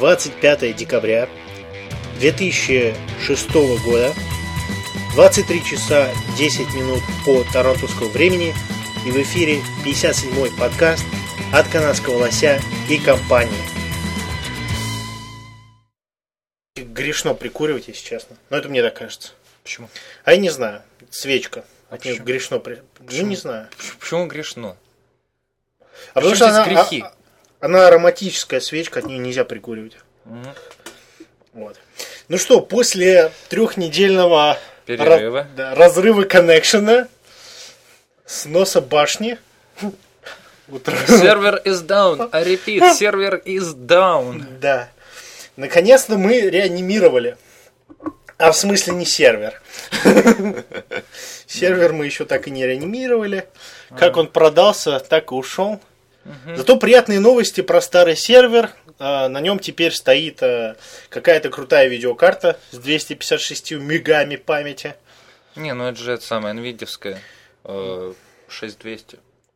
25 декабря 2006 года, 23 часа 10 минут по торонтовскому времени, и в эфире 57-й подкаст от канадского лося и компании. Грешно прикуривать, если честно. Но это мне так кажется. Почему? А я не знаю. Свечка. От нее почему? Грешно. Почему? Ну, не знаю. Почему грешно? А потому что грехи? она ароматическая свечка, от нее нельзя прикуривать. Угу. Вот. Ну что, после трехнедельного Перерыва. Разрыва коннекшена, сноса башни. Сервер is down. I repeat, сервер is down. Да. Наконец-то мы реанимировали. А в смысле не сервер. Сервер мы еще так и не реанимировали. Как он продался, так и ушел. Зато приятные новости про старый сервер. На нем теперь стоит какая-то крутая видеокарта с 256 мегами памяти. Не, ну это же это самое NVIDIA-вская 6200.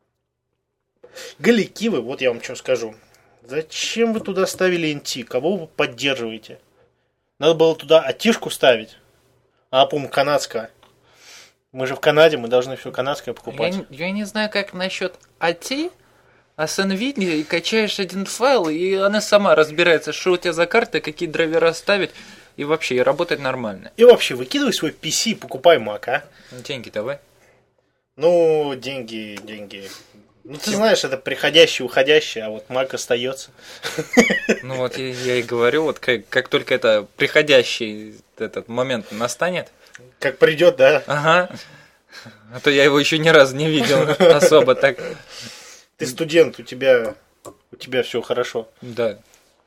Галики вы, вот я вам что скажу. Зачем вы туда ставили NT? Кого вы поддерживаете? Надо было туда атишку ставить. Она, по-моему, канадская. Мы же в Канаде, мы должны все канадское покупать. Я не знаю, как насчет AT, а с NVIDIA качаешь один файл, и она сама разбирается, что у тебя за карта, какие драйвера ставить, и вообще, и работать нормально. И вообще, выкидывай свой PC и покупай Mac, а? Деньги давай. Ну, деньги. Ну, ты знаешь, это приходящий, уходящий, а вот Mac остается. Ну вот я и говорю, вот как только это приходящий этот момент настанет. Как придет, да? Ага. А то я его еще ни разу не видел особо так. Ты студент, у тебя все хорошо. Да.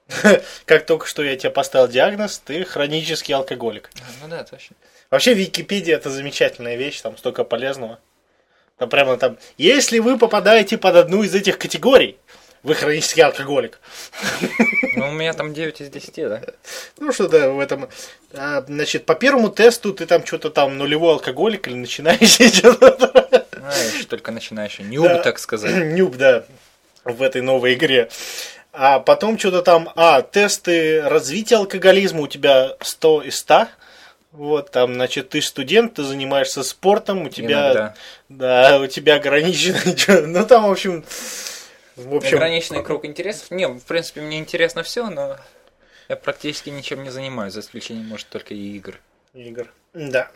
Как только что я тебе поставил диагноз, ты хронический алкоголик. Ну да, точно. Вообще Википедия это замечательная вещь, там столько полезного. Там прямо там, если вы попадаете под одну из этих категорий, вы хронический алкоголик. Ну, у меня там 9 из 10, да? Ну, что да, в этом... значит, по первому тесту ты там что-то там нулевой алкоголик или начинающий что-то. Я еще только начинающий. Нюб, да, так сказать. Нюб, да, в этой новой игре. А потом что-то там... тесты развития алкоголизма у тебя 100 из 100. Вот, там, значит, ты студент, ты занимаешься спортом, у тебя... Иногда. Да, у тебя ограниченный... Ну, там, в общем... Ограниченный круг интересов. Не, в принципе, мне интересно все, но я практически ничем не занимаюсь, за исключением, может, только и игр. Да.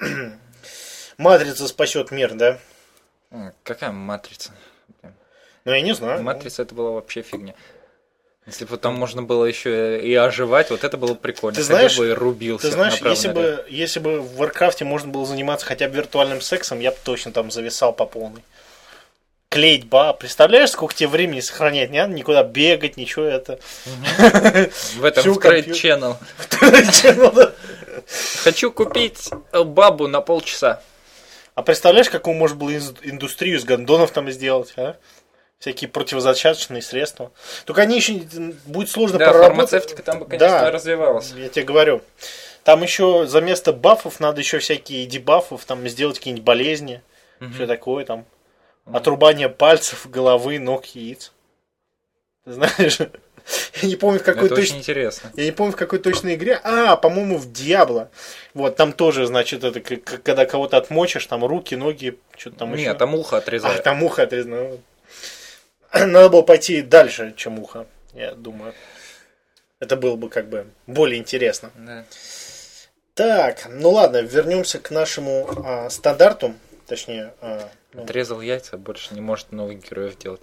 Матрица спасет мир, да? Какая матрица? Ну, я не знаю. Матрица это была вообще фигня. Если бы там можно было еще и оживать, вот это было прикольно. Ты знаешь, бы рубился. Ты знаешь, если бы в Варкрафте можно было заниматься хотя бы виртуальным сексом, я бы точно там зависал по полной. Клеить представляешь, сколько тебе времени сохранять? Не надо никуда бегать, ничего это. В этом в Trade Channel. Хочу купить бабу на полчаса. А представляешь, какую можно было индустрию из гондонов там сделать, а? Всякие противозачаточные средства. Только они еще будет сложно проработать. Фармацевтика там бы, конечно, развивалась. Я тебе говорю. Там еще за место бафов надо еще всякие дебафов, там сделать какие-нибудь болезни, все такое там. Отрубание пальцев, головы, ног, яиц. Ты знаешь? Я не помню, в какой очень интересно. Я не помню, в какой точной игре. По-моему, в Диабло. Вот, там тоже, значит, это когда кого-то отмочишь, там руки, ноги, что-то там еще. Нет, там ухо отрезают. Там ухо отрезано. Надо было пойти дальше, чем ухо, я думаю. Это было бы как бы более интересно. Да. Так, ну ладно, вернемся к нашему стандарту. Точнее... Отрезал яйца, больше не может новых героев делать.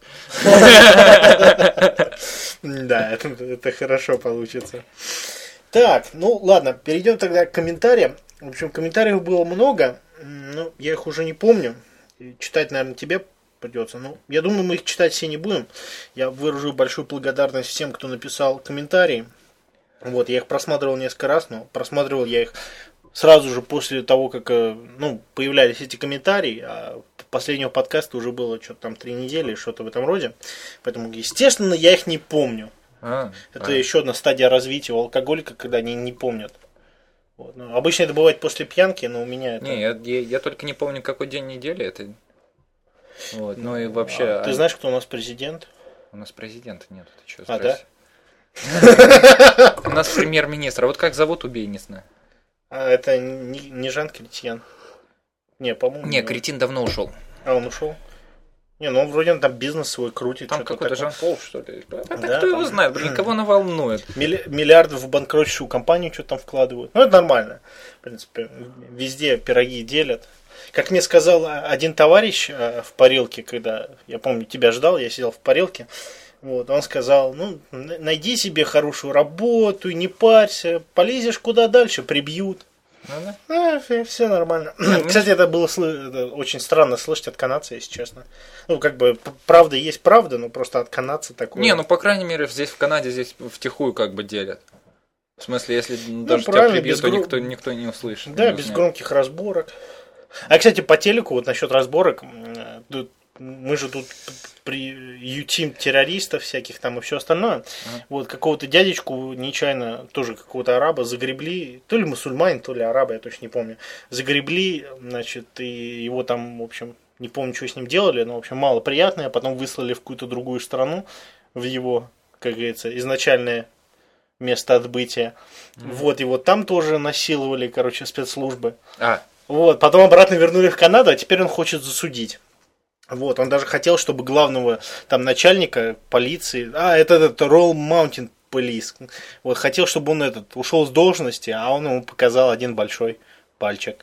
Да, это хорошо получится. Так, ну ладно, перейдем тогда к комментариям. В общем, комментариев было много, но я их уже не помню. Читать, наверное, тебе придется. Но я думаю, мы их читать все не будем. Я выражу большую благодарность всем, кто написал комментарии. Вот, я их просматривал несколько раз, но просматривал я их сразу же после того, как появлялись эти комментарии, а последнего подкаста уже было что-то там 3 недели, что-то в этом роде. Поэтому, естественно, я их не помню. Это еще одна стадия развития у алкоголика, когда они не помнят. Вот. Ну, обычно это бывает после пьянки, но у меня это... Не, я только не помню, какой день недели это. Вот. Ну и вообще... Ты знаешь, кто у нас президент? У нас президента нет. Ты что, да? У нас премьер-министр. А вот как зовут, убей, не знаю. А это не Жан Кретьен. Не, по-моему. Не, Кретин давно ушел. А он ушел? Не, ну он вроде там бизнес свой крутит. Там какой-то Жан-Пол, что ли. Да, кто его знает, блин, кого она волнует. Миллиардов в банкротившую компанию что-то там вкладывают. Ну, это нормально. В принципе, везде пироги делят. Как мне сказал один товарищ в парилке, когда, я помню, тебя ждал, я сидел в парилке, вот, он сказал, ну, найди себе хорошую работу, не парься, полезешь куда дальше, прибьют. Все нормально. Кстати, это было очень странно слышать от канадца, если честно. Ну, как бы, правда есть правда, но просто от канадца такое. Не, ну, по крайней мере, здесь в Канаде здесь втихую как бы делят. В смысле, если даже тебя прибьют, то никто не услышит. Да, без громких разборок. А, кстати, по телеку, вот насчет разборок, мы же тут ютим террористов всяких там и все остальное. Вот какого-то дядечку нечаянно, тоже какого-то араба загребли, то ли мусульманин, то ли араба, я точно не помню. Загребли, значит, и его там, в общем, не помню, что с ним делали, но, в общем, мало приятное, а потом выслали в какую-то другую страну, в его, как говорится, изначальное место отбытия. Вот, и вот там тоже насиловали, короче, спецслужбы. Вот, потом обратно вернули в Канаду, а теперь он хочет засудить. Вот, он даже хотел, чтобы главного там начальника полиции, это Royal Mountain Police, вот, хотел, чтобы он ушел с должности, а он ему показал один большой пальчик.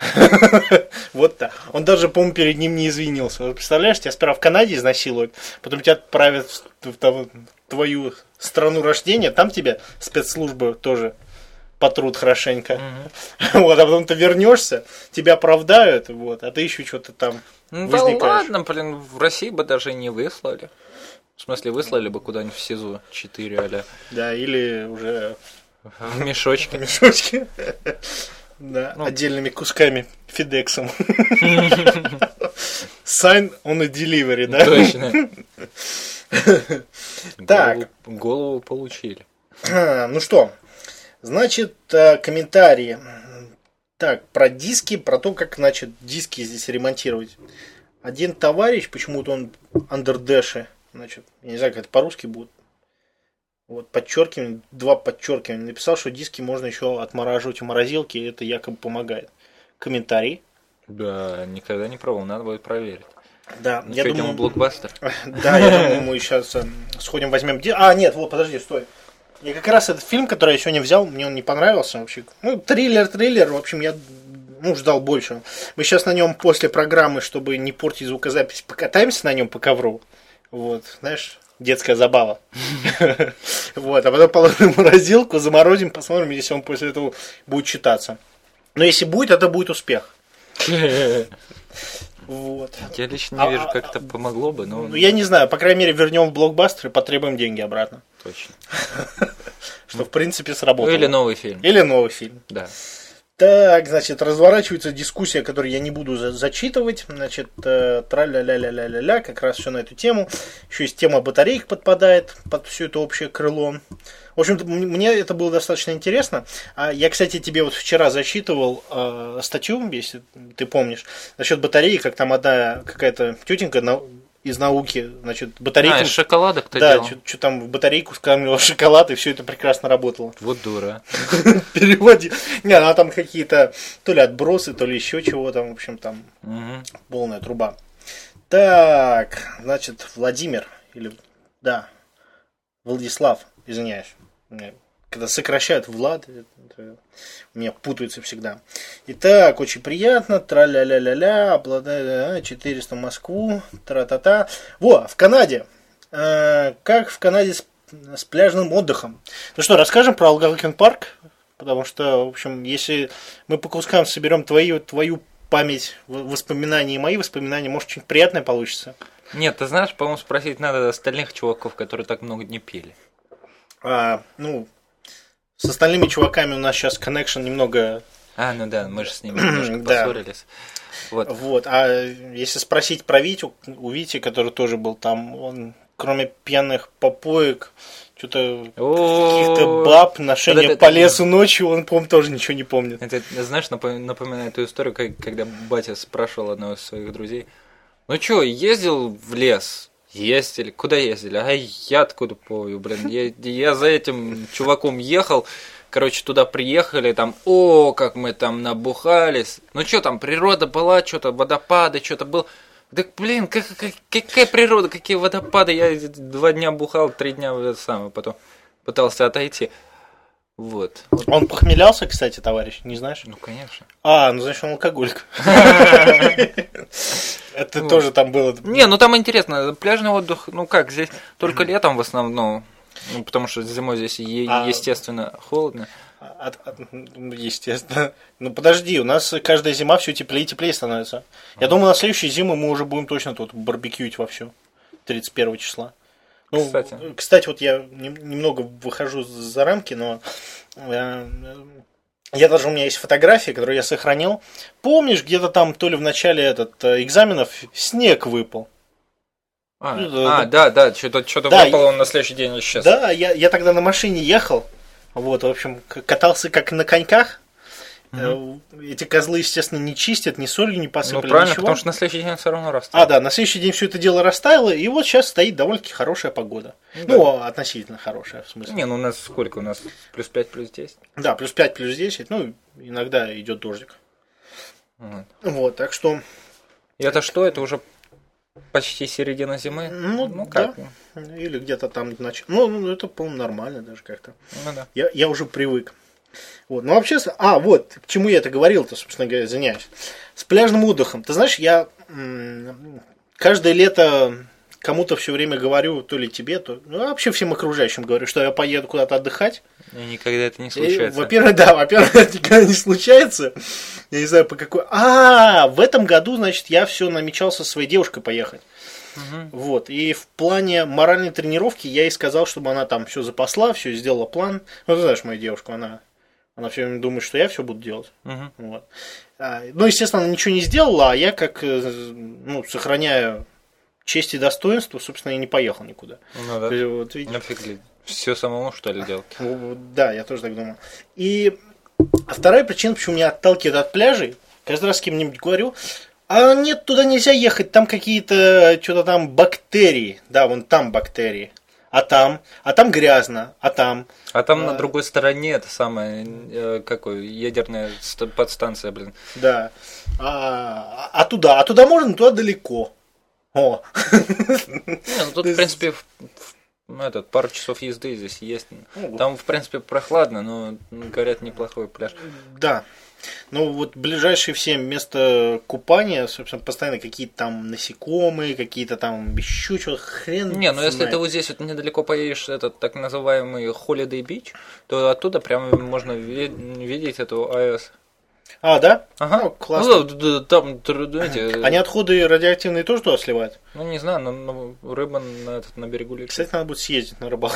Вот так. Он даже, по-моему, перед ним не извинился. Представляешь, тебя сперва в Канаде изнасилуют, потом тебя отправят в твою страну рождения, там тебя спецслужбы тоже потрут хорошенько. Вот, а потом ты вернешься, тебя оправдают, вот, а ты еще что-то там возникаешь. Да ладно, блин, в России бы даже не выслали. В смысле, выслали бы куда-нибудь в СИЗО 4 а-ля. Да, или уже в мешочке. Мешочки. Да, отдельными кусками Фидексом. Sign on a delivery, да? Точно. Так. Голову получили. Ну что, значит, комментарии. Так, про диски, про то, как, значит, диски здесь ремонтировать. Один товарищ, почему-то он андердэши, значит, я не знаю, как это по-русски будет. Вот, подчеркивание, 2 подчеркивания. Написал, что диски можно еще отмораживать в морозилке, и это якобы помогает. Комментарий. Да, никогда не пробовал, надо будет проверить. Да, я думаю, блокбастер. Да, я думаю, мы сейчас сходим, возьмем. Нет, вот, подожди, стой. Я как раз этот фильм, который я сегодня взял, мне он не понравился вообще. Ну, триллер, в общем, я ждал больше. Мы сейчас на нем после программы, чтобы не портить звукозапись, покатаемся на нем по ковру. Вот, знаешь, детская забава. Вот, а потом положим в морозилку, заморозим, посмотрим, если он после этого будет читаться. Но если будет, это будет успех. Вот. Я лично не вижу, как это помогло бы, но... Ну, я не знаю, по крайней мере, вернем в блокбастер и потребуем деньги обратно. Точно. Что, в принципе, сработало. Или новый фильм. Да. Так, значит, разворачивается дискуссия, которую я не буду зачитывать. Значит, тра-ля-ля-ля-ля-ля-ля, как раз все на эту тему. Еще есть тема батареек подпадает под все это общее крыло. В общем-то, мне это было достаточно интересно. Я, кстати, тебе вот вчера зачитывал статью, если ты помнишь, насчет батареи, как там одна какая-то тетенька из науки, значит, батарейку... из шоколада кто делал? Да, что там в батарейку скармливал шоколад, и все это прекрасно работало. Вот дура. Переводи. Не, она там какие-то то ли отбросы, то ли еще чего там, в общем, там полная труба. Так, значит, Владимир, Владислав, извиняюсь. Когда сокращают Влад, у меня путаются всегда. Итак, очень приятно. Тра-ля-ля-ля-ля. Обладает 400 в Москву. Тра-та-та. В Канаде. Как в Канаде с пляжным отдыхом. Ну что, расскажем про Алgonquin парк? Потому что, в общем, если мы по кускам соберем твою память, воспоминания и мои воспоминания, может, что-нибудь приятное получится. Нет, ты знаешь, по-моему, спросить надо остальных чуваков, которые так много не пели. С остальными чуваками у нас сейчас коннекшн немного... ну да, мы же с ними немножко поссорились. Вот, а если спросить про Витю, у Вити, который тоже был там, он, кроме пьяных попоек, что-то каких-то баб, ношения по лесу ночью, он, по-моему, тоже ничего не помнит. Это, знаешь, напоминает ту историю, когда батя спрашивал одного из своих друзей, ну что, ездил в лес Ездили. Куда ездили? А я откуда помню, блин. Я за этим чуваком ехал. Короче, туда приехали, там, как мы там набухались. Ну, что там, природа была, что-то водопады, что-то было. Да, блин, какая природа, какие водопады. Я 2 дня бухал, 3 дня потом пытался отойти. Вот. Он похмелялся, кстати, товарищ, не знаешь? Ну, конечно. Ну, значит, он алкоголик. Это тоже там было... Не, ну там интересно, пляжный отдых, ну как, здесь только летом в основном, потому что зимой здесь, естественно, холодно. Естественно. Ну, подожди, у нас каждая зима все теплее и теплее становится. Я думаю, на следующей зиму мы уже будем точно тут барбекюить вовсю. 31 числа. Ну, кстати, вот я немного выхожу за рамки, но я даже, у меня есть фотографии, которые я сохранил. Помнишь, где-то там, то ли в начале экзаменов снег выпал? Да, что-то выпало, он на следующий день исчез. Да, я тогда на машине ехал, вот, в общем, катался как на коньках. Эти козлы, естественно, не чистят, ни солью не посыпали, ну, правильно, ничего. Потому что на следующий день все равно растает. Да, на следующий день все это дело растаяло, и вот сейчас стоит довольно-таки хорошая погода. Ну, относительно хорошая, в смысле. Не, ну у нас сколько? У нас плюс 5, плюс 10? Да, плюс 5, плюс 10, ну, иногда идет дождик. Вот, так что... И это что? Это уже почти середина зимы? Ну как? Да. Или где-то там ночь. Ну, это, по-моему, нормально даже как-то. Ну, да. Я уже привык. Вот. Ну, вообще, вот, к чему я это говорил-то, собственно говоря, извиняюсь. С пляжным отдыхом. Ты знаешь, я каждое лето кому-то все время говорю, то ли тебе, вообще всем окружающим говорю, что я поеду куда-то отдыхать. И никогда это не случается. Во-первых, это никогда не случается. Я не знаю, по какой... в этом году, значит, я все намечался со своей девушкой поехать. Вот. И в плане моральной тренировки я ей сказал, чтобы она там все запасла, все сделала план. Ну, ты знаешь, мою девушку, она все время думает, что я все буду делать. Вот. Ну, естественно, она ничего не сделала, а я как, сохраняю честь и достоинство, собственно, и не поехал никуда. Ну, да. Вот, все самому, что ли, делать? Да, я тоже так думаю. И вторая причина, почему меня отталкивает от пляжей, каждый раз с кем-нибудь говорю, нет, туда нельзя ехать, там какие-то, что-то там бактерии. Да, вон там бактерии. А там грязно, а там на другой стороне это самая, ядерная подстанция, блин. Да. А туда можно, туда далеко. О. Тут, в принципе, пару часов езды здесь есть. Там, в принципе, прохладно, но, говорят, неплохой пляж. Да. Ну, вот ближайшие все места купания, собственно, постоянно какие-то там насекомые, какие-то там еще что-то, хрен. Не, ну если ты вот здесь вот недалеко поедешь, этот так называемый Holiday Beach, то оттуда прямо можно видеть эту АЭС. Да? Ага. Классно. Ну, там, эти... Они отходы радиоактивные тоже туда сливают? Ну, не знаю, но рыба на берегу летит. Кстати, надо будет съездить на рыбалку.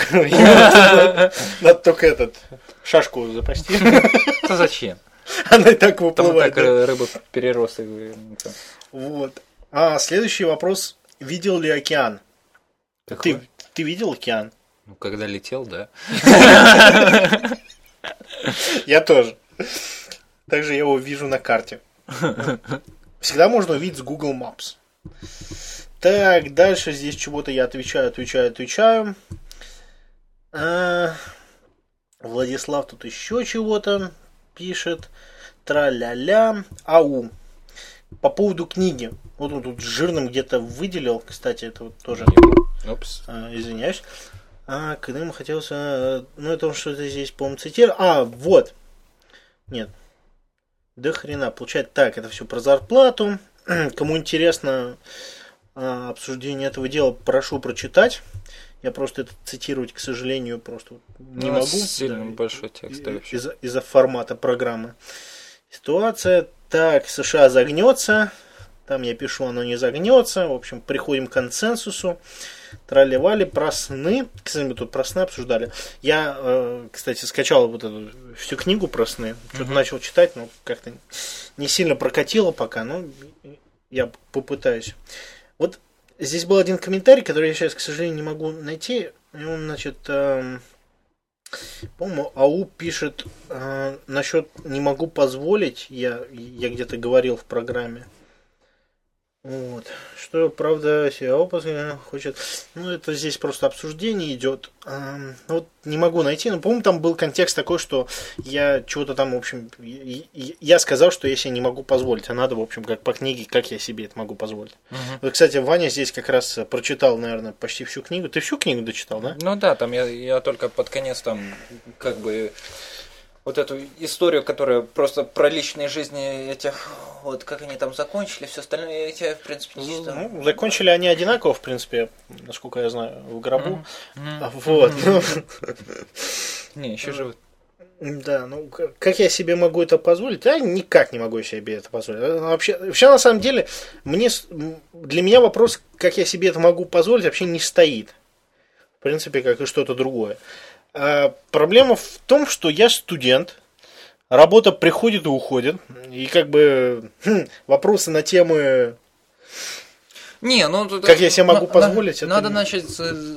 Надо только шашку запасти. Это зачем? Она и так выплывает. Там так рыба перерос. Вот. Следующий вопрос. Видел ли океан? Ты видел океан? Ну, когда летел, да. Я тоже. Также я его вижу на карте. Всегда можно увидеть с Google Maps. Так, дальше здесь чего-то я отвечаю. Владислав тут еще чего-то пишет. Тра-ля-ля. Ау. По поводу книги. Вот он тут жирным где-то выделил. Кстати, это вот тоже... Извиняюсь. Когда ему хотелось... это он что-то здесь, по-моему, цитировал. Вот. Нет. Да хрена. Получается так. Это все про зарплату. Кому интересно обсуждение этого дела, прошу прочитать. Я просто это цитировать, к сожалению, просто не могу. Сильно большой текст. Из-за формата программы. Ситуация. Так, США загнется. Там я пишу, оно не загнется. В общем, приходим к консенсусу. Тролливали про сны. Кстати, мы тут про сны обсуждали. Я, кстати, скачал вот эту всю книгу про сны. Что-то начал читать, но как-то не сильно прокатило пока. Но я попытаюсь. Вот здесь был один комментарий, который я сейчас, к сожалению, не могу найти. И он, значит, по-моему, АУ пишет насчет «не могу позволить». Я где-то говорил в программе. Вот. Что, правда, себя опыт хочет... Ну, это здесь просто обсуждение идет. Вот не могу найти. Но, по-моему, там был контекст такой, что я чего-то там, в общем... Я сказал, что я себе не могу позволить. А надо, в общем, как по книге, как я себе это могу позволить. Вот, кстати, Ваня здесь как раз прочитал, наверное, почти всю книгу. Ты всю книгу дочитал, да? Ну да, там я только под конец там как бы... Вот эту историю, которая просто про личные жизни этих, вот как они там закончили, все остальное, я в принципе, не читал. Ну, закончили они одинаково, в принципе, насколько я знаю, в гробу. Вот. Не, еще живут. Да, ну как я себе могу это позволить? Я никак не могу себе это позволить. Вообще на самом деле, для меня вопрос, как я себе это могу позволить, вообще не стоит. В принципе, как и что-то другое. Проблема в том, что я студент, работа приходит и уходит, и как бы вопросы на темы, не, ну, как я себе могу позволить. Надо начать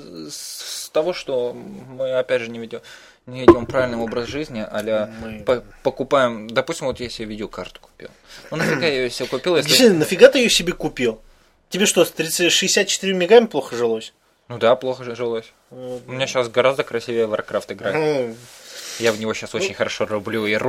с того, что мы опять же не ведем правильный образ жизни, а-ля покупаем, допустим, вот я себе видеокарту купил. Ну нафига я ее себе купил, если... Нафига ты ее себе купил? Тебе что, с 64 мегами плохо жилось? Ну да, плохо же жилось. У меня сейчас гораздо красивее Warcraft играет. Я в него сейчас очень хорошо рублю. И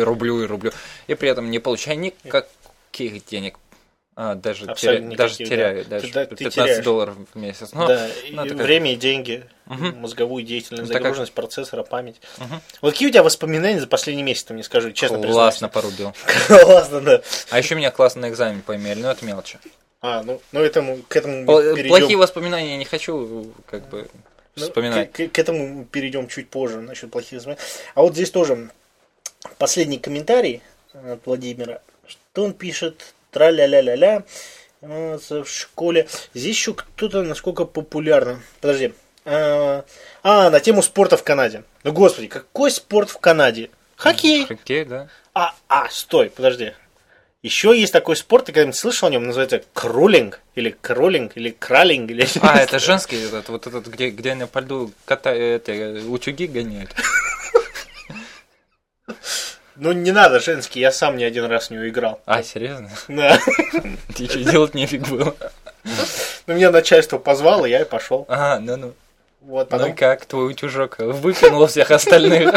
при этом не получаю никаких денег. Даже теряю. Даже $15 в месяц. Но, да, время и деньги, мозговую деятельность, загруженность процессора, память. Вот какие у тебя воспоминания за последний месяц, ты мне скажи, честно признайся. Классно порубил. Классно, да. А еще меня классно на экзамен поимели, но это мелочи. Ну к этому перейдем. Плохие воспоминания я не хочу как бы вспоминать. К этому перейдем чуть позже насчет плохих воспоминаний. А вот здесь тоже последний комментарий от Владимира. Что он пишет? Тра-ля-ля-ля-ля. В школе. Здесь еще кто-то насколько популярно. Подожди. На тему спорта в Канаде. Ну господи, какой спорт в Канаде? Хоккей. Хоккей, да. Стой, подожди. Еще есть такой спорт, ты когда-нибудь слышал о нем, называется кролинг, или кралинг, или... Это женский, этот, где они по льду утюги гоняют. Ну, не надо женский, я сам не один раз в него играл. Серьезно? Да. Ты что, делать нефиг было? Ну, меня начальство позвало, я и пошел. Ну. Вот, потом... Ну и как, твой утюжок выпинул всех остальных?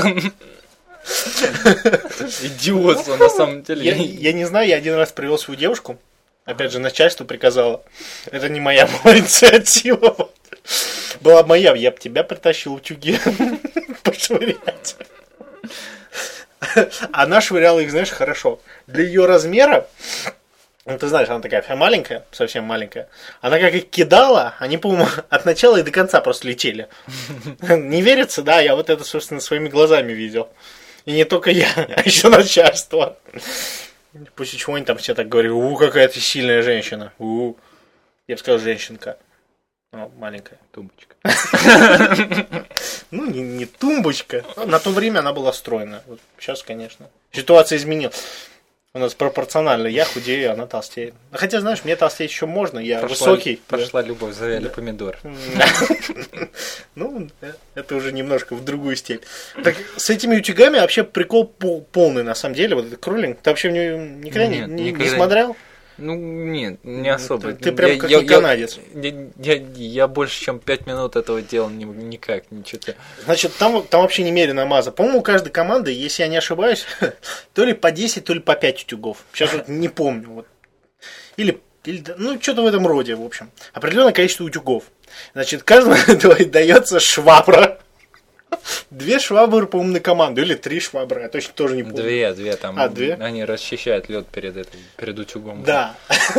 Идиотство, на самом деле. Я не знаю, я один раз привел свою девушку. Опять же, начальство приказало. Это не моя была инициатива. Была моя, я бы тебя притащил утюги пошвырять. Она швыряла их, знаешь, хорошо. Для ее размера, ты знаешь, она такая маленькая, совсем маленькая. Она как их кидала, они, по-моему, от начала и до конца просто летели. Не верится, да? Я вот это, собственно, своими глазами видел. И не только я, а еще начальство. После чего они там все так говорили, какая ты сильная женщина. Я бы сказал, женщинка. Маленькая. Тумбочка. Ну, не тумбочка. На то время она была стройная. Вот сейчас, конечно. Ситуация изменилась. У нас пропорционально. Я худею, она толстеет. Хотя, знаешь, мне толстеть еще можно. Я высокий. Прошла любовь, завяли помидор. Ну, это уже немножко в другую степь. Так, с этими утюгами вообще прикол полный, на самом деле. Вот этот кролинг. Ты вообще в него никогда не смотрел? Ну, нет, не особо. Ты прям как канадец. Я больше, чем 5 минут этого делал никак, ничего. Значит, там вообще немерено маза. По-моему, у каждой команды, если я не ошибаюсь, то ли по 10, то ли по 5 утюгов. Сейчас вот не помню. Вот. Или, ну, что-то в этом роде, в общем. Определенное количество утюгов. Значит, каждому дается швабра. 2 швабры, по-моему, на команду. Или 3 швабры, я точно тоже не помню. 2 там. 2? Они расчищают лед перед утюгом. Да.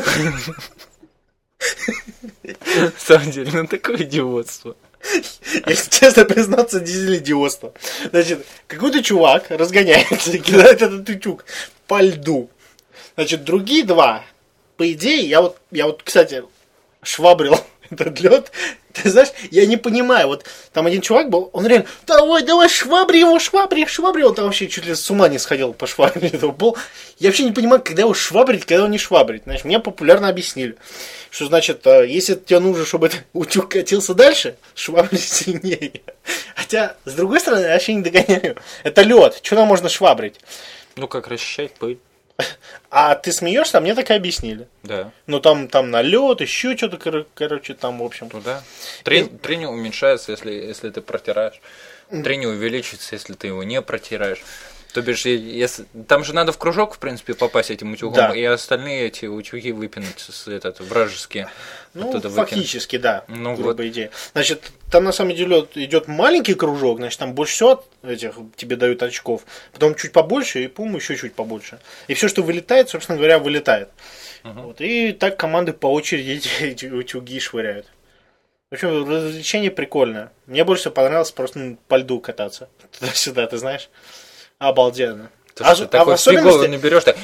На самом деле, ну такое идиотство. Если честно признаться, действительно идиотство. Значит, какой-то чувак разгоняется и кидает этот утюг по льду. Значит, другие 2, по идее, я вот, кстати, швабрил этот лед. Ты знаешь, я не понимаю, вот там один чувак был, он реально, давай, швабри его, он там вообще чуть ли с ума не сходил по швабре этого пола. Я вообще не понимаю, когда его швабрить, когда его не швабрить. Знаешь, мне популярно объяснили, что значит, если тебе нужно, чтобы этот утюг катился дальше, швабрить сильнее. Хотя, с другой стороны, я вообще не догоняю. Это лед, что там можно швабрить? Ну как расчищать пыль. А ты смеешься, а мне так и объяснили. Да. Ну там налет, еще что-то, короче, там, в общем. Ну да. Трение уменьшается, если ты протираешь. Трение увеличится, если ты его не протираешь. То бишь, там же надо в кружок, в принципе, попасть этим утюгом, Да. и остальные эти утюги выпинуть вражеские. Ну, оттуда фактически, да, Ну, грубая идея. Значит, там на самом деле идет маленький кружок, значит, там больше всего этих тебе дают очков, потом чуть побольше, и пум еще чуть побольше. И все, что вылетает, собственно говоря, вылетает. Вот, и так команды по очереди эти утюги швыряют. В общем, развлечение прикольное. Мне больше всего понравилось просто по льду кататься. Туда-сюда, ты знаешь? Обалденно. Ты такой фиговый не берешь, так...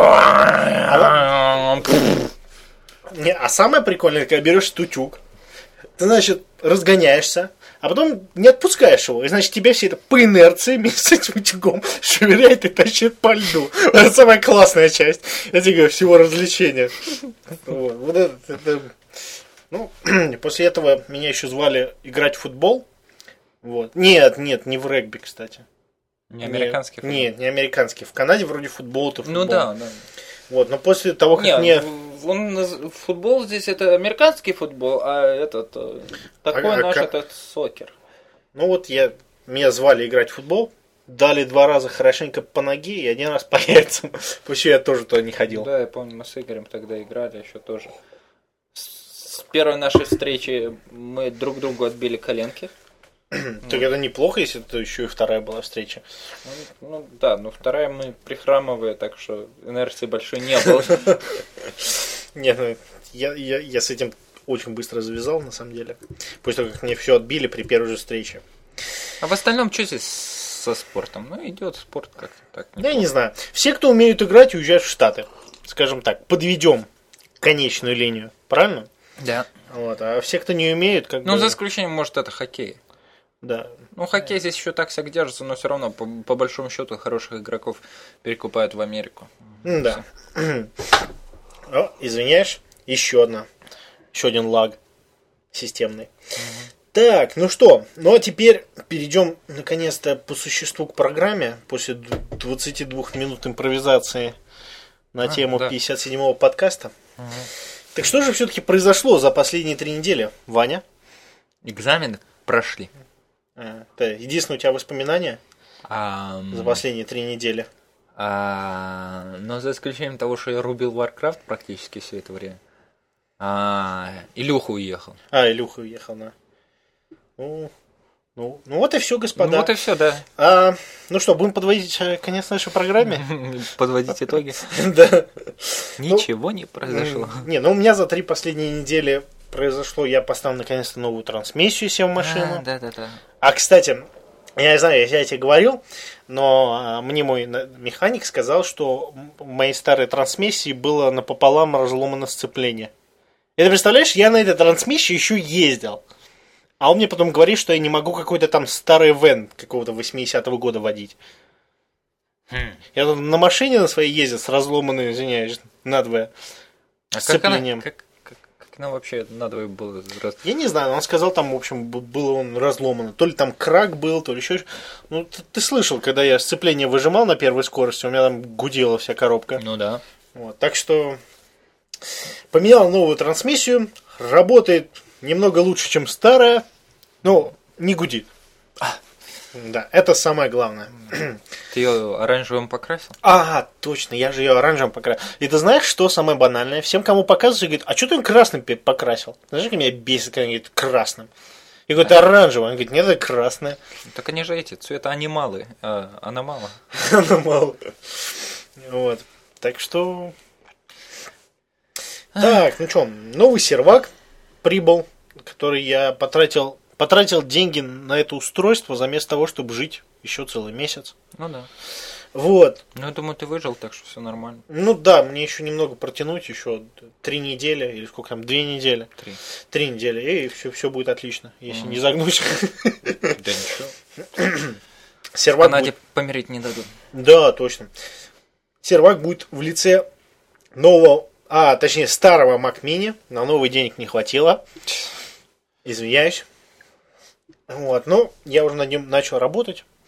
А самое прикольное, когда берешь утюг, ты, значит, разгоняешься, а потом не отпускаешь его. И, значит, тебя все это по инерции вместе с этим утюгом швыряет и тащит по льду. Это самая классная часть, я тебе говорю, всего развлечения. Вот это... Ну, после этого меня еще звали играть в футбол. Вот. Нет, не в регби, кстати. Не американский футбол? Нет, не американский. В Канаде вроде футбол-то футбол. Ну да. Вот, но после того, как футбол здесь это американский футбол, а этот такой наш этот сокер. Ну вот меня звали играть в футбол, дали 2 раза хорошенько по ноге и 1 раз по яйцам. Почему я тоже туда не ходил. Да, я помню, мы с Игорем тогда играли еще тоже. С первой нашей встречи мы друг другу отбили коленки. Так это неплохо, если это еще и вторая была встреча. Ну да, но вторая мы прихрамывая, так что инерции большой не было. Нет, ну, я с этим очень быстро завязал, на самом деле. После того, как мне все отбили при первой же встрече. А в остальном, что здесь со спортом? Ну, идет спорт как-то так. Я не знаю. Все, кто умеют играть, уезжают в Штаты. Скажем так, подведем конечную линию. Правильно? Да. Вот. А все, кто не умеют, как бы... Ну, за исключением, может, это хоккей. Да. Ну, хоккей здесь еще так всяк держится, но все равно, по большому счету, хороших игроков перекупают в Америку. Да. О, извиняешь, еще один лаг системный. Так, ну что, ну а теперь перейдем наконец-то по существу к программе после 22 минут импровизации на тему 57-го подкаста. Так что же все-таки произошло за последние 3 недели, Ваня? Экзамены прошли. Это единственное у тебя воспоминание за последние 3 недели? Но за исключением того, что я рубил Warcraft практически все это время. Илюха уехал. Илюха уехал, да. Ну вот и все, господа. Ну вот и все, да. Ну что, будем подводить конец нашей программе? Подводить итоги? Да. Ничего не произошло. Не, ну у меня за 3 последние недели произошло, я поставил наконец-то новую трансмиссию себе в машину. Да. А, кстати, я не знаю, я тебе говорил, но мне мой механик сказал, что в моей старой трансмиссии было напополам разломано сцепление. И ты представляешь, я на этой трансмиссии еще ездил. А он мне потом говорит, что я не могу какой-то там старый вен какого-то 80-го года водить. Я на машине на своей ездил с разломанной, извиняюсь, надвое сцеплением. Как нам вообще надо было? Я не знаю, он сказал, там, в общем, было он разломано. То ли там крак был, то ли еще. Ну, ты слышал, когда я сцепление выжимал на первой скорости, у меня там гудела вся коробка. Ну да. Вот, так что поменял новую трансмиссию. Работает немного лучше, чем старая, но не гудит. Да, это самое главное. Ты ее оранжевым покрасил? Ага, точно, я же ее оранжевым покрасил. И ты знаешь, что самое банальное? Всем, кому показывают, говорят, а что ты красным покрасил? Знаешь, как меня бесит, когда они говорят красным? Я говорю, это оранжевое. Он говорит, нет, это красное. Так они же эти, цвета анималы, аномала. Аномал. Вот, так что... Так, ну что, новый сервак прибыл, который я потратил деньги на это устройство, заместо того, чтобы жить еще целый месяц. Ну да. Вот. Ну, я думаю, ты выжил, так что все нормально. Ну да, мне еще немного протянуть, еще 3 недели, или сколько там, 2 недели. 3 недели, и все будет отлично, если не загнусь. Да ничего. Сервак Канаде помереть не дадут. Да, точно. Сервак будет в лице нового, точнее старого Mac Mini. На новый денег не хватило. Извиняюсь. Вот, но я уже над ним начал работать.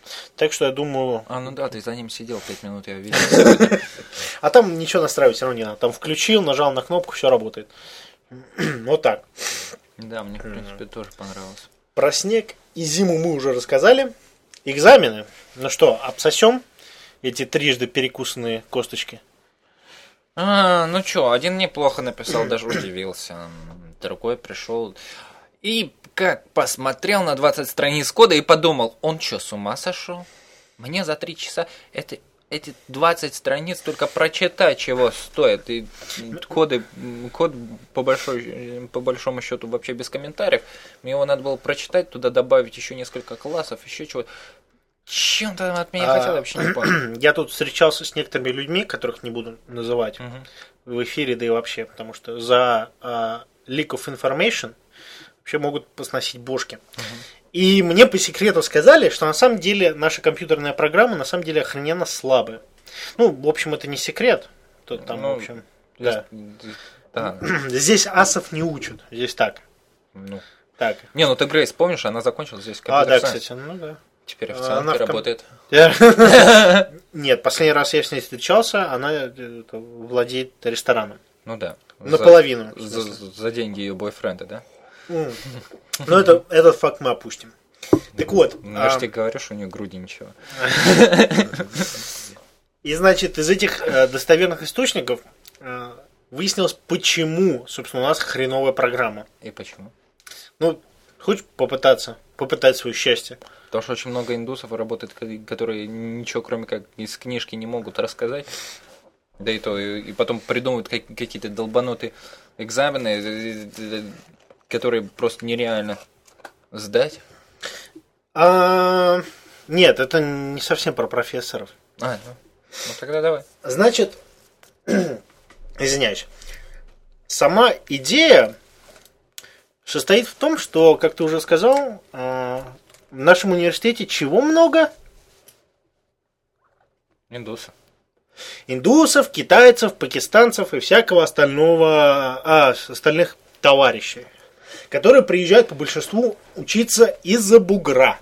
Так что я думаю... Ну да, ты за ним сидел 5 минут, я видел сегодня. А там ничего настраивать все равно не надо. Там включил, нажал на кнопку, все работает. Вот так. Да, мне, в принципе, тоже понравилось. Про снег и зиму мы уже рассказали. Экзамены. Ну что, обсосем эти трижды перекусанные косточки? Ну что, один неплохо написал, даже удивился. Другой пришел и как посмотрел на 20 страниц кода и подумал, он что, с ума сошел? Мне за 3 часа эти 20 страниц только прочитать чего стоит. И код по большому счету вообще без комментариев. Мне его надо было прочитать, туда добавить еще несколько классов, еще чего-то. Чем ты от меня хотел, я вообще не понял. Я тут встречался с некоторыми людьми, которых не буду называть в эфире, да и вообще, потому что за leak of information вообще могут посносить бошки. И мне по секрету сказали, что на самом деле наша компьютерная программа на самом деле охрененно слабая. Ну, в общем, это не секрет. Тут там, в общем, да. Здесь асов не учат, здесь так. Так. Не, ну ты Грейс, помнишь, она закончила здесь компьютер сайенс. Кстати, ну да. Теперь официально работает. Нет, последний раз я с ней встречался, она владеет рестораном. Ну да. Наполовину. За деньги ее бойфренда, да? Ну, этот факт мы опустим. Так вот. Я же тебе говорю, что у нее груди ничего. И, значит, из этих достоверных источников выяснилось, почему, собственно, у нас хреновая программа. И почему? Ну, хочешь попытать свое счастье? Потому что очень много индусов работает, которые ничего, кроме как из книжки, не могут рассказать. Да и то, и потом придумывают какие-то долбанутые экзамены, которые просто нереально сдать. Нет, это не совсем про профессоров. Ну тогда давай. Значит, извиняюсь. Сама идея состоит в том, что, как ты уже сказал, в нашем университете чего много? Индусов, китайцев, пакистанцев и всякого остальных товарищей, которые приезжают по большинству учиться из-за бугра.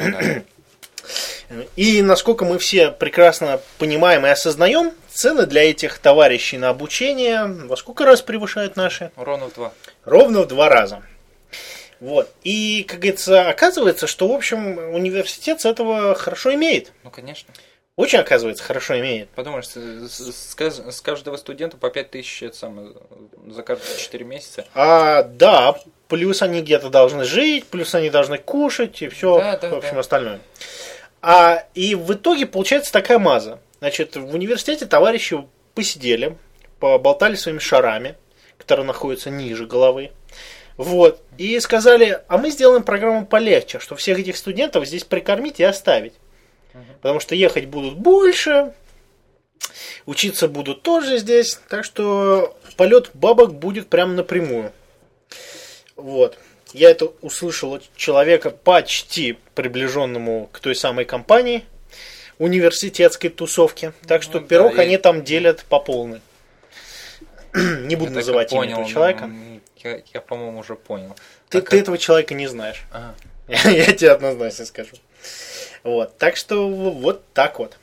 И насколько мы все прекрасно понимаем и осознаем, цены для этих товарищей на обучение во сколько раз превышают наши? Ровно в 2. Ровно в 2 раза. Вот. И, как говорится, оказывается, что, в общем, университет с этого хорошо имеет. Ну, конечно. Очень, оказывается, хорошо имеет. Подумаешь, с каждого студента по 5000 за каждые 4 месяца. Да, плюс они где-то должны жить, плюс они должны кушать и все, в общем, остальное. И в итоге получается такая маза. Значит, в университете товарищи посидели, поболтали своими шарами, которые находятся ниже головы. Вот. И сказали, а мы сделаем программу полегче, что всех этих студентов здесь прикормить и оставить. Потому что ехать будут больше, учиться будут тоже здесь, так что полет бабок будет прямо напрямую. Вот. Я это услышал от человека почти приближенному к той самой компании, университетской тусовки. Так что пирог они там делят по полной. Не буду называть имя этого человека. Я, по-моему, уже понял. Ты этого человека не знаешь. Я тебе однозначно скажу. Вот. Так что вот так вот.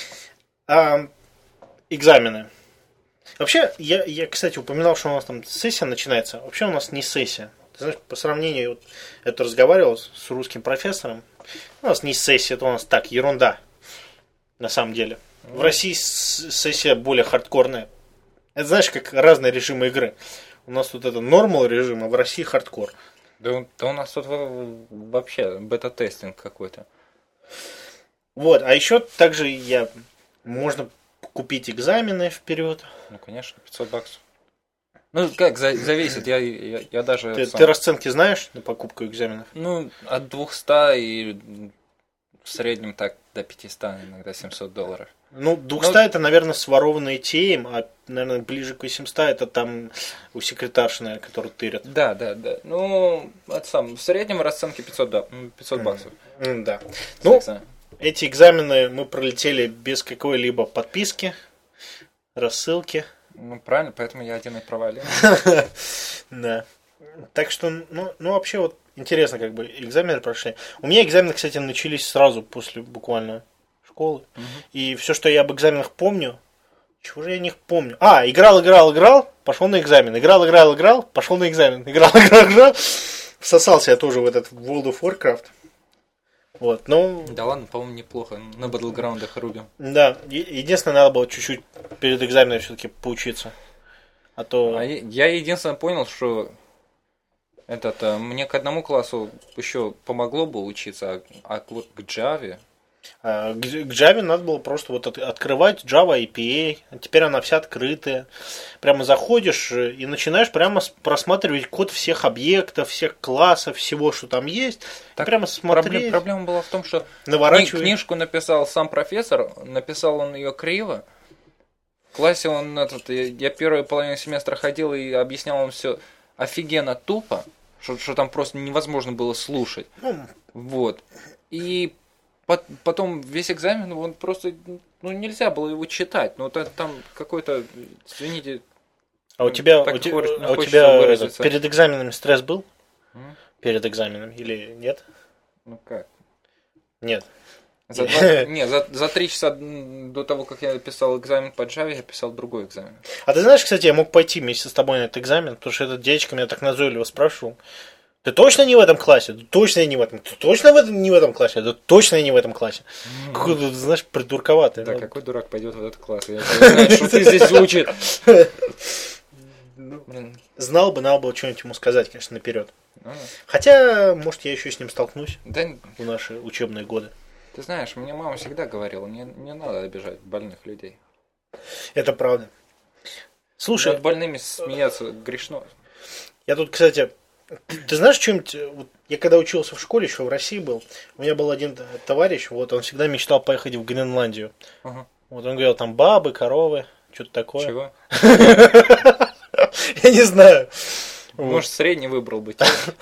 Экзамены. Вообще, я, кстати, упоминал, что у нас там сессия начинается. Вообще у нас не сессия. Ты знаешь, по сравнению, вот, это разговаривал с русским профессором. У нас не сессия, это у нас так, ерунда. На самом деле. В России сессия более хардкорная. Это знаешь, как разные режимы игры. У нас тут это нормал режим, а в России хардкор. Да у нас тут вообще бета-тестинг какой-то. Вот, а еще также можно купить экзамены вперед. Ну, конечно, $500. Ну, как, зависит, я даже... Ты расценки знаешь на покупку экзаменов? Ну, от 200 и в среднем так до 500, иногда $700. Ну, 200 это, наверное, сворованные TM, а, наверное, ближе к 800 это там у секретарши, наверное, которые тырят. Да. Ну, в среднем расценки $500. Да. Ну, эти экзамены мы пролетели без какой-либо подписки, рассылки. Ну, правильно, поэтому я один и провалил. Да. Так что, ну, вообще, вот интересно, как бы экзамены прошли. У меня экзамены, кстати, начались сразу после буквально школы. И все, что я об экзаменах помню, чего же я не помню? Играл, пошел на экзамен. Играл, пошел на экзамен. Играл. Всосался я тоже в этот World of Warcraft. Вот, ну... Да ладно, по-моему, неплохо. На батлграундах рубим. Да, единственное, надо было чуть-чуть перед экзаменом все-таки поучиться. А то... Я единственное понял, что мне к одному классу еще помогло бы учиться, а вот к Java... К Java надо было просто вот открывать Java APA, а теперь она вся открытая. Прямо заходишь и начинаешь прямо просматривать код всех объектов, всех классов, всего, что там есть. Так прямо смотреть. Проблема была в том, что книжку написал сам профессор, написал он ее криво. В классе я первую половину семестра ходил и объяснял вам все офигенно тупо, что там просто невозможно было слушать. Вот. И потом весь экзамен, он просто, нельзя было его читать. Там какой-то, извините. А у тебя перед экзаменами стресс был? Перед экзаменом или нет? Ну как? Нет. За 3 часа до того, как я писал экзамен по Java, я писал другой экзамен. А ты знаешь, кстати, я мог пойти вместе с тобой на этот экзамен, потому что этот дядечка меня так назойливо спрашивал. Ты точно не в этом классе? Да точно я не в этом. Ты точно не в этом классе? Да точно я не в этом классе. Какой ты, знаешь, придурковатый. Да, какой дурак пойдет в этот класс? Я не знаю, что ты здесь учишь. Знал бы, надо было что-нибудь ему сказать, конечно, наперед. Хотя, может, я еще с ним столкнусь в наши учебные годы. Ты знаешь, мне мама всегда говорила, не надо обижать больных людей. Это правда. Слушай, над больными смеяться грешно. Я тут, кстати, ты знаешь что-нибудь? Вот я когда учился в школе, еще в России был, у меня был один товарищ, вот он всегда мечтал поехать в Гренландию. Вот он говорил, там бабы, коровы, что-то такое. Чего? Я не знаю. Может, средний выбрал бы.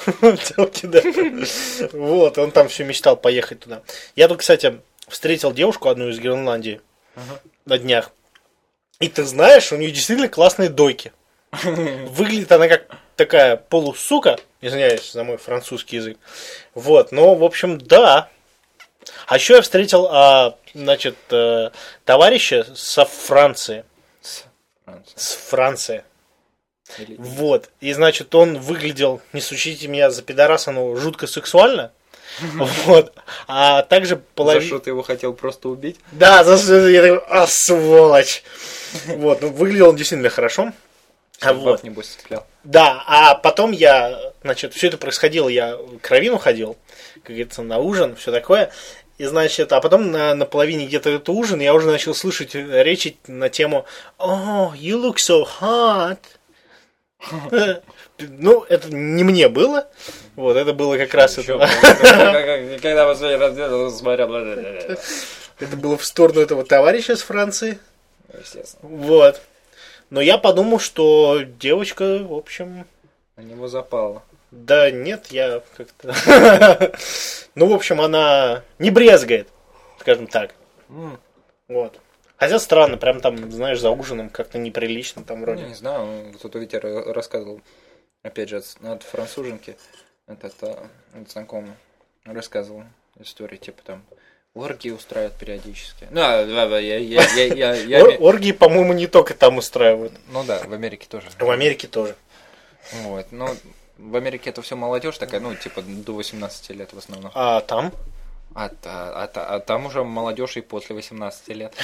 Вот, он там все мечтал поехать туда. Я тут, кстати, встретил девушку одну из Гренландии на днях. И ты знаешь, у нее действительно классные дойки. Выглядит она как такая полусука, извиняюсь за мой французский язык. Вот, но, в общем, да. А еще я встретил, товарища со Франции. С Франции. Вот. И, значит, он выглядел, не сучите меня за пидораса, но жутко сексуально. Вот. А также За что ты его хотел просто убить? Да, за что я такой, сволочь. Вот, выглядел он действительно хорошо. Вот. Небось, стрелял. Да, а потом все это происходило, я к раввину ходил, как говорится, на ужин, все такое. И, значит, а потом на половине где-то этого ужина я уже начал слышать речи на тему «Oh, you look so hot». Ну, это не мне было. Вот, это было как раз это. Когда последний раз смотрел. Это было в сторону этого товарища с Франции. Естественно. Вот. Но я подумал, что девочка, в общем... На него запала. Да нет, я как-то... Ну, в общем, она не брезгает, скажем так. Вот. Хотя странно, прям там, знаешь, за ужином как-то неприлично там вроде. Не знаю, кто-то ведь рассказывал, опять же, от француженки, этот знакомый рассказывал истории, типа там оргии устраивают периодически. Оргии, по-моему, не только там устраивают. Ну да, в Америке тоже. В Америке тоже. Вот, но в Америке это все молодежь такая, типа до 18 лет в основном. А там? А там уже молодежь и после 18 лет.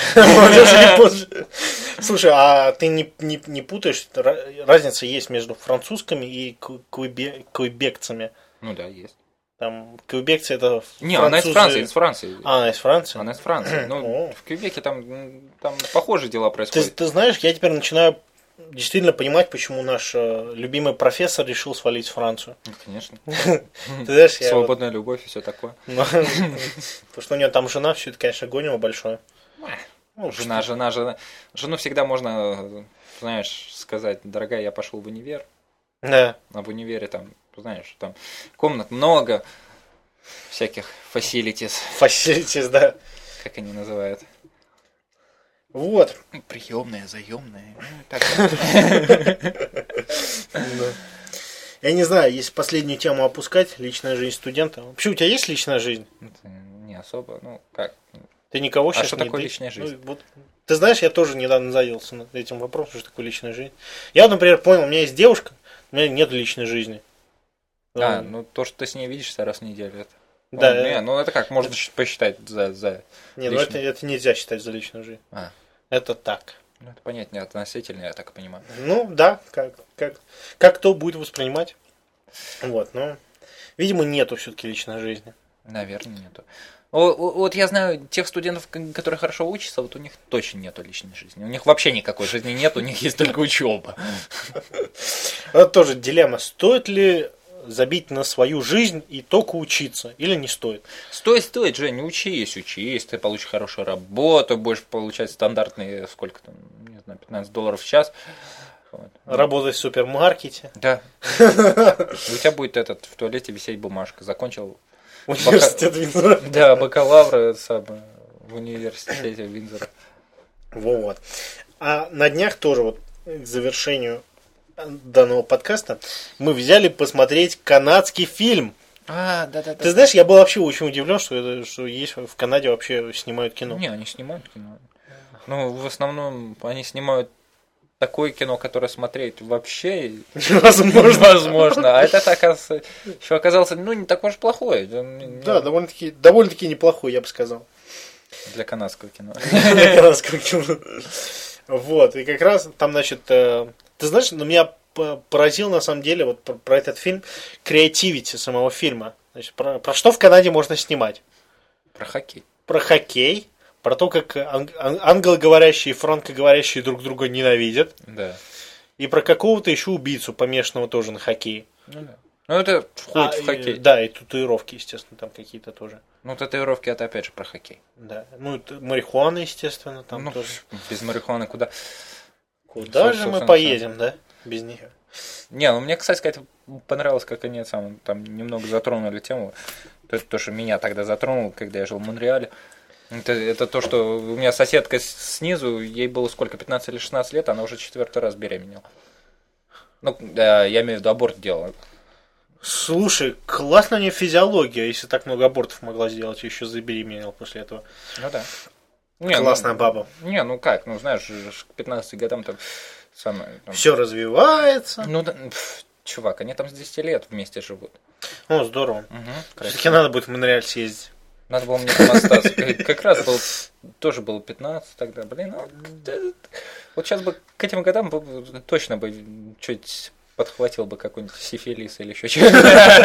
Слушай, а ты не путаешь? Разница есть между французскими и квебекцами. Ну да, есть. Там квебекцы это французы... Не, она из Франции. Она из Франции? Она из Франции. Ну, в Квебеке там похожие дела происходят. Ты знаешь, я теперь начинаю действительно понимать, почему наш любимый профессор решил свалить в Францию. Конечно. Свободная любовь и все такое. Потому что у нее там жена, все это, конечно, гонимо большое. Жена. Жену всегда можно, знаешь, сказать, дорогая, я пошел в универ. Да. А в универе там, знаешь, там комнат много, всяких facilities. Facilities, да. Как они называют? Вот. Приемная, заемная. Я не знаю, если последнюю тему опускать, личная жизнь студента. Вообще, у тебя есть личная жизнь? Это не особо, ну как. Ты никого сейчас что не такое даешь? личная жизнь? Ну, вот, ты знаешь, я тоже недавно задался над этим вопросом, что такое личная жизнь. Я, например, понял, у меня есть девушка, у меня нет личной жизни. Ну то, что ты с ней видишься раз в неделю, это. Да. Ну это как, можно посчитать за Не, ну это нельзя считать за личную жизнь. Это так. Ну это понятнее, относительно, я так понимаю. Ну да, как кто будет воспринимать. Вот, но, видимо, нету все-таки личной жизни. Наверное, нету. Вот я знаю тех студентов, которые хорошо учатся, вот у них точно нету личной жизни. У них вообще никакой жизни нет, у них есть только учеба. Это тоже дилемма. Стоит ли забить на свою жизнь и только учиться, или не стоит? Стоит, Жень, учись, ты получишь хорошую работу, будешь получать стандартные, сколько там, не знаю, $15 в час. Вот. Работать в супермаркете. Да. У тебя будет в туалете висеть бумажка. Закончил университет Виндзора. Да, бакалавра в университете Виндзора. Вот. А на днях тоже вот к завершению данного подкаста мы взяли посмотреть канадский фильм. Да. Ты знаешь, я был вообще очень удивлен, что есть в Канаде вообще снимают кино. Не, они снимают кино. Ну, в основном они снимают такое кино, которое смотреть вообще невозможно. А это еще оказалось, не такое уж плохое. Да, довольно-таки неплохое, я бы сказал. Для канадского кино. Для канадского кино. Вот, и как раз там, значит, ты знаешь, меня поразил на самом деле вот про этот фильм креативити самого фильма. Значит, про что в Канаде можно снимать? Про хоккей. Про хоккей. Про то, как англоговорящие и франкоговорящие друг друга ненавидят. Да. И про какого-то еще убийцу, помешанного тоже на хоккее. Ну, это входит в хоккей. Да, и татуировки, естественно, там какие-то тоже. Ну, татуировки это опять же про хоккей. Да. Ну, это марихуана, естественно, там тоже. Без марихуаны куда? Куда же мы поедем, да? Без нее. Не, мне, кстати сказать, понравилось, как они там немного затронули тему. То, что меня тогда затронуло, когда я жил в Монреале. Это то, что у меня соседка снизу, ей было сколько, 15 или 16 лет, она уже 4-й раз беременела. Ну, да, я имею в виду, аборт делала. Слушай, классная у нее физиология, если так много абортов могла сделать, еще забеременела после этого. Ну да. Классная баба. Знаешь, к 15 годам там самое... Все развивается. Ну да, чувак, они там с 10 лет вместе живут. О, здорово. Все-таки надо будет в Монреаль съездить. Надо было мне там остаться. Как раз тоже было 15 тогда. Вот сейчас бы к этим годам точно бы чуть подхватил бы какой-нибудь сифилис или еще что-то.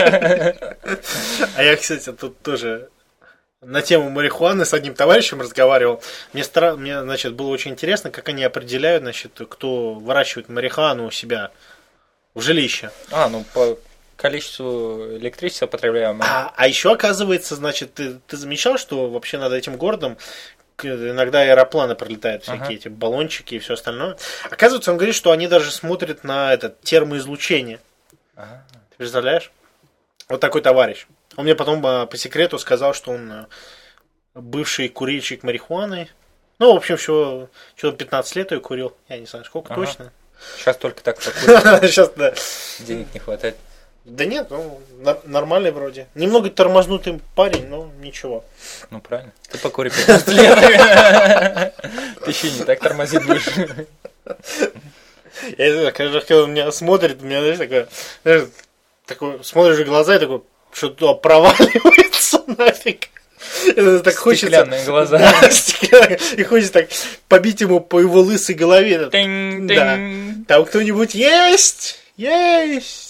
А я, кстати, тут тоже на тему марихуаны с одним товарищем разговаривал. Мне, значит, было очень интересно, как они определяют, значит, кто выращивает марихуану у себя в жилище. По количеству электричества потребляемого. А еще оказывается, значит, ты замечал, что вообще над этим городом иногда аэропланы пролетают, всякие эти баллончики и все остальное. Оказывается, он говорит, что они даже смотрят на термоизлучение. Ты представляешь? Вот такой товарищ. Он мне потом по секрету сказал, что он бывший курильщик марихуаны. Ну, в общем, что 15 лет я курил. Я не знаю, сколько точно. Сейчас только так покурил. Сейчас, да. Денег не хватает. Да нет, нормальный вроде. Немного тормознутый парень, но ничего. Ну правильно. Ты покури 15 лет. Ты еще не так тормозить будешь. Я не знаю, когда он меня смотрит, у меня, знаешь, такой, смотришь в глаза и такой, что-то проваливается нафиг. Так стеклянные глаза. Да, стеклянные. И хочется так побить ему по его лысой голове. Да. Там кто-нибудь есть? Есть!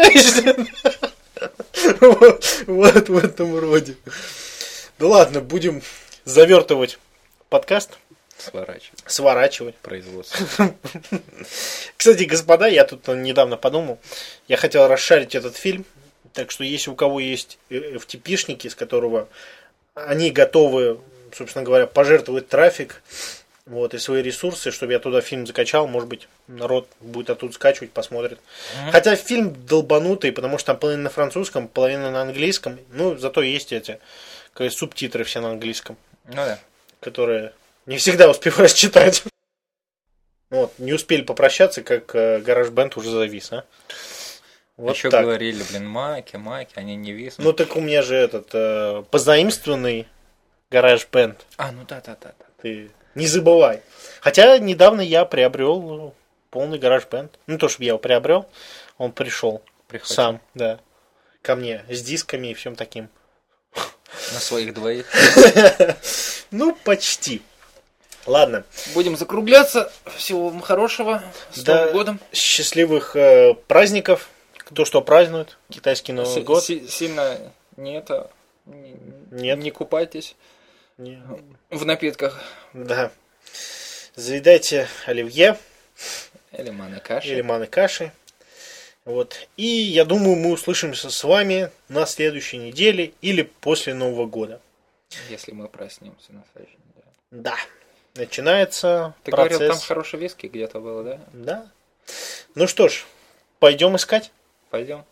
Вот в этом роде. Ну ладно, будем завертывать подкаст. Сворачивать. Производство. Кстати, господа, я тут недавно подумал, я хотел расшарить этот фильм, так что если у кого есть FTP-шники, с которого они готовы, собственно говоря, пожертвовать трафик, и свои ресурсы, чтобы я туда фильм закачал, может быть, народ будет оттуда скачивать, посмотрит. Хотя фильм долбанутый, потому что там половина на французском, половина на английском, зато есть эти субтитры все на английском. Ну да. Которые не всегда успеваешь читать. Не успели попрощаться, как GarageBand уже завис, Вот Еще так. говорили, блин, маки, они не виснут. Ну так у меня же этот позаимствованный GarageBand. Ну да. Ты не забывай. Хотя недавно я приобрел полный GarageBand. Ну то, что я его приобрел, он пришел Прихватил. сам, да, ко мне с дисками и всем таким. На своих двоих. Ну почти. Ладно. Будем закругляться. Всего вам хорошего. С Новым годом. Счастливых праздников. Кто что празднует. Китайский Новый год. Сильно нет. Нет. Не купайтесь Не. в напитках. Да. Заедайте оливье. Или манной каши. Или манной каши. Вот. И я думаю, мы услышимся с вами на следующей неделе или после Нового года. Если мы проснемся на следующей неделе. Да. Начинается Ты процесс. говорил, там хороший виски где-то было, да? Да. Ну что ж, пойдем искать. Пойдем.